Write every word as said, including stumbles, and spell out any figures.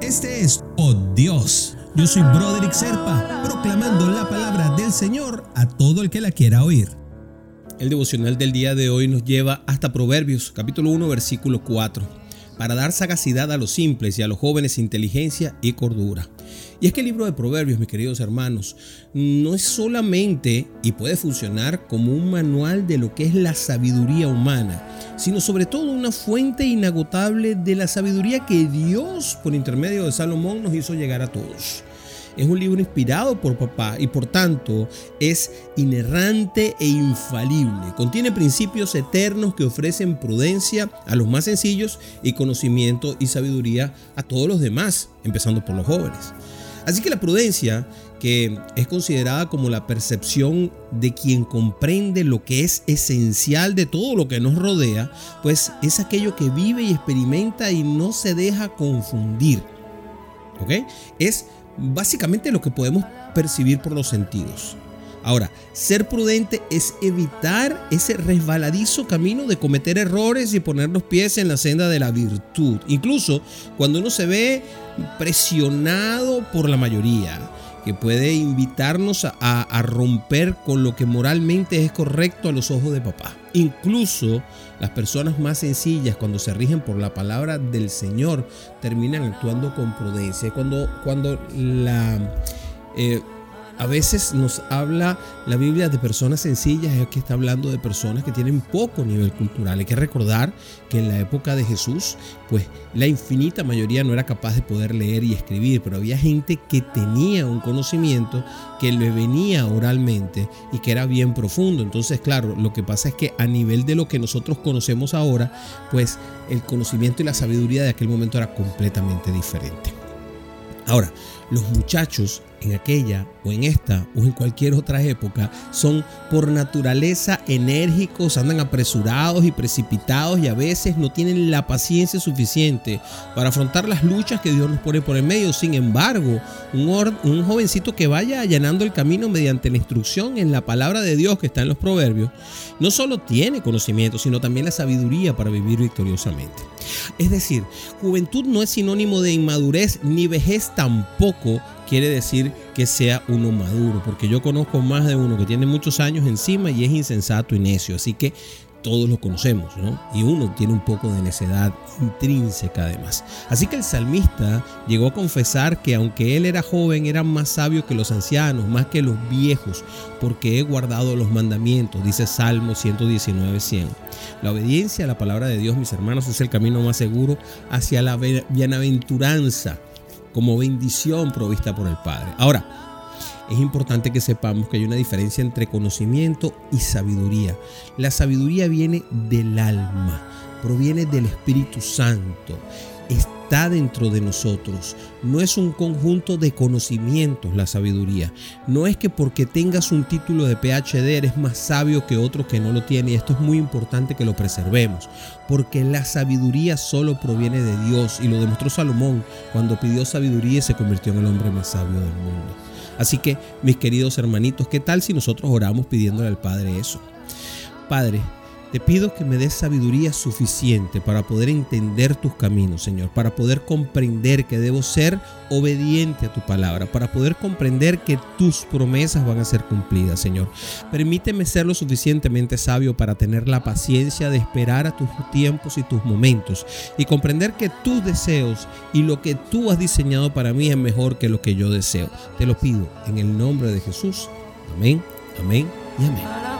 Este es Oh Dios. Yo soy Broderick Serpa, proclamando la palabra del Señor a todo el que la quiera oír. El devocional del día de hoy nos lleva hasta Proverbios, capítulo uno, versículo cuatro. Para dar sagacidad a los simples y a los jóvenes inteligencia y cordura. Y es que el libro de Proverbios, mis queridos hermanos, no es solamente y puede funcionar como un manual de lo que es la sabiduría humana, sino sobre todo una fuente inagotable de la sabiduría que Dios, por intermedio de Salomón, nos hizo llegar a todos. Es un libro inspirado por papá y por tanto es inerrante e infalible. Contiene principios eternos que ofrecen prudencia a los más sencillos y conocimiento y sabiduría a todos los demás, empezando por los jóvenes. Así que la prudencia, que es considerada como la percepción de quien comprende lo que es esencial de todo lo que nos rodea, pues es aquello que vive y experimenta y no se deja confundir. ¿Ok? Es básicamente lo que podemos percibir por los sentidos. Ahora, ser prudente es evitar ese resbaladizo camino de cometer errores y poner los pies en la senda de la virtud, incluso cuando uno se ve presionado por la mayoría, que puede invitarnos a, a, a romper con lo que moralmente es correcto a los ojos de papá. Incluso las personas más sencillas, cuando se rigen por la palabra del Señor, terminan actuando con prudencia. Cuando, cuando la... Eh, A veces nos habla la Biblia de personas sencillas, es que está hablando de personas que tienen poco nivel cultural. Hay que recordar que en la época de Jesús, pues la infinita mayoría no era capaz de poder leer y escribir, pero había gente que tenía un conocimiento que le venía oralmente y que era bien profundo. Entonces, claro, lo que pasa es que a nivel de lo que nosotros conocemos ahora, pues el conocimiento y la sabiduría de aquel momento era completamente diferente. Ahora, los muchachos en aquella o en esta o en cualquier otra época son por naturaleza enérgicos, andan apresurados y precipitados y a veces no tienen la paciencia suficiente para afrontar las luchas que Dios nos pone por el medio. Sin embargo, un, or, un jovencito que vaya allanando el camino mediante la instrucción en la palabra de Dios que está en los proverbios, no solo tiene conocimiento, sino también la sabiduría para vivir victoriosamente. Es decir, juventud no es sinónimo de inmadurez, ni vejez tampoco quiere decir que sea uno maduro, porque yo conozco más de uno que tiene muchos años encima y es insensato y necio, así que todos lo conocemos, ¿no? Y uno tiene un poco de necedad intrínseca además. Así que el salmista llegó a confesar que aunque él era joven, era más sabio que los ancianos, más que los viejos, porque he guardado los mandamientos, dice Salmo ciento diecinueve, cien. La obediencia a la palabra de Dios, mis hermanos, es el camino más seguro hacia la bienaventuranza, como bendición provista por el Padre. Ahora, es importante que sepamos que hay una diferencia entre conocimiento y sabiduría. La sabiduría viene del alma, proviene del Espíritu Santo, está dentro de nosotros. No es un conjunto de conocimientos la sabiduría. No es que porque tengas un título de P H D eres más sabio que otro que no lo tiene. Y esto es muy importante que lo preservemos, porque la sabiduría solo proviene de Dios y lo demostró Salomón cuando pidió sabiduría y se convirtió en el hombre más sabio del mundo. Así que, mis queridos hermanitos, ¿qué tal si nosotros oramos pidiéndole al Padre eso? Padre, te pido que me des sabiduría suficiente para poder entender tus caminos, Señor, para poder comprender que debo ser obediente a tu palabra, para poder comprender que tus promesas van a ser cumplidas, Señor. Permíteme ser lo suficientemente sabio para tener la paciencia de esperar a tus tiempos y tus momentos y comprender que tus deseos y lo que tú has diseñado para mí es mejor que lo que yo deseo. Te lo pido en el nombre de Jesús. Amén, amén y amén.